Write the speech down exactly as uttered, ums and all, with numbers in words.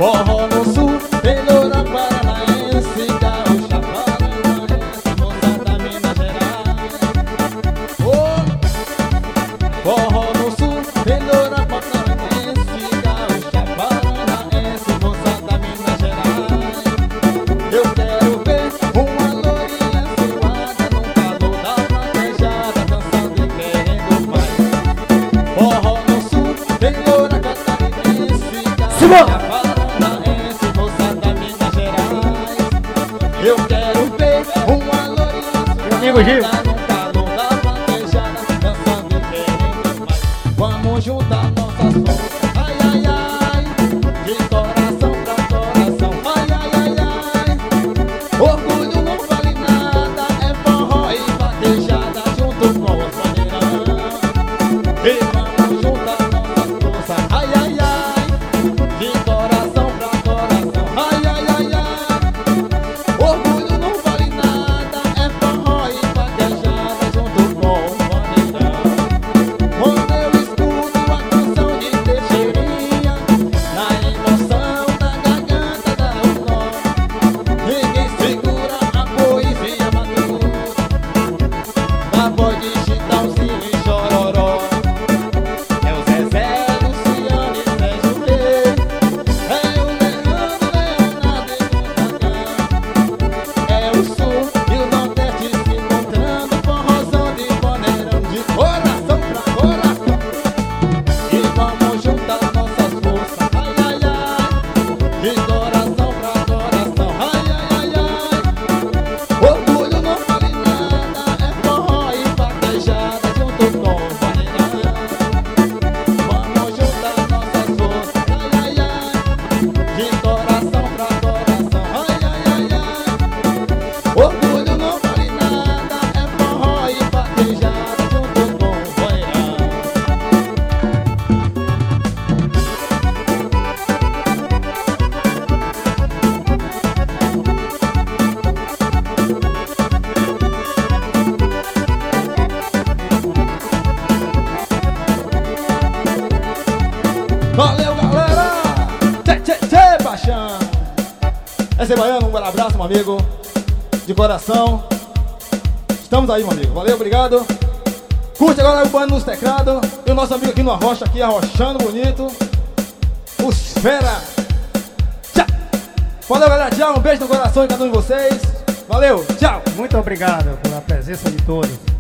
Forró no sul, tem loura paranaense, gaúcha paranaense, moça da Minas Gerais. Oh! Forró no sul, tem loura paranaense, gaúcha paranaense, moça da Minas Gerais. Eu quero ver uma lourinha suada no calor da vaquejada, dançando e querendo mais. Forró no sul, tem loura catarinense, gaúcha paranaense, moça da Minas Gerais. Eu quero ver uma lourinha suada no calor da vaquejada, dançando e querendo mais. Vamos juntar nossas forças, ai, ai, ai, de coração pra coração, ai, ai, ai, ai. Orgulho não vale nada, é forró e vaquejada junto com os maneirão. E vamos juntar nossas forças, ai, ai, ai, de coração pra coração, ai, ai, ai, ai. Orgulho não vale nada, é forró e vaquejada junto com os maneirão. Quando eu escuto a canção de Teixeirinha, na emoção da garganta dá um nó. Ninguém segura a poesia madura, na voz de Chitãozinho e Chororó. É o Zezé, Luciano e Zé Júlio, é o Leandro, Leonardo e Gonzaga. É o sul e o nordeste se encontrando, forrozão de maneirão, de coração pra coração. E vamos juntar nossas forças, ai, ai, ai, de coração pra coração, ai, ai, ai, ai. Orgulho não vale nada, é forró e vaquejada junto com o maneirão. Vamos juntar nossas forças, ai, ai, ai, de coração pra coração, ai, ai, ai, ai. Orgulho não vale nada, é forró e vaquejada junto com o maneirão. Valeu, galera! Tchê, tchê, tchê, paixão! Esse é Baiano, um abraço, meu amigo, de coração. Estamos aí, meu amigo. Valeu, obrigado. Curte agora o Baiano nos teclados. E o nosso amigo aqui no Arrocha, aqui arrochando bonito. Os fera! Tchau! Valeu, galera. Tchau. Um beijo no coração de cada um de vocês. Valeu, tchau! Muito obrigado pela presença de todos.